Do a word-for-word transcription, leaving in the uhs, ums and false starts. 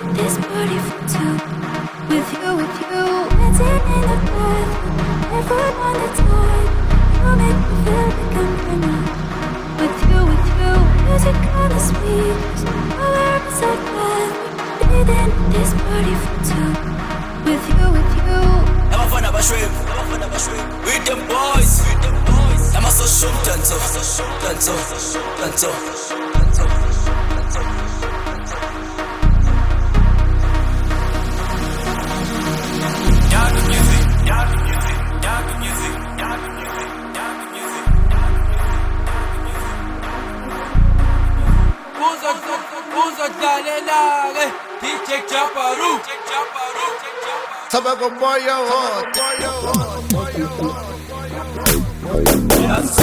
this party for two. With you, with you, dancing in the bathroom, barefoot on the tide. You make me feel like I'm dreaming. With you, with you, music on the speakers, nowhere beside breath. Breathing this party for two. With you, with you. I'm a fan of a shrimp, with them boys, with them boys. I'm a so shook, danzo, danzo, danzo, danzo. Yaga music, yaga music, yaga music, yaga music, yaga music. Usa, usa dalelare, D J Chaparu, Chaparu. Sabe con boy hot. Yes.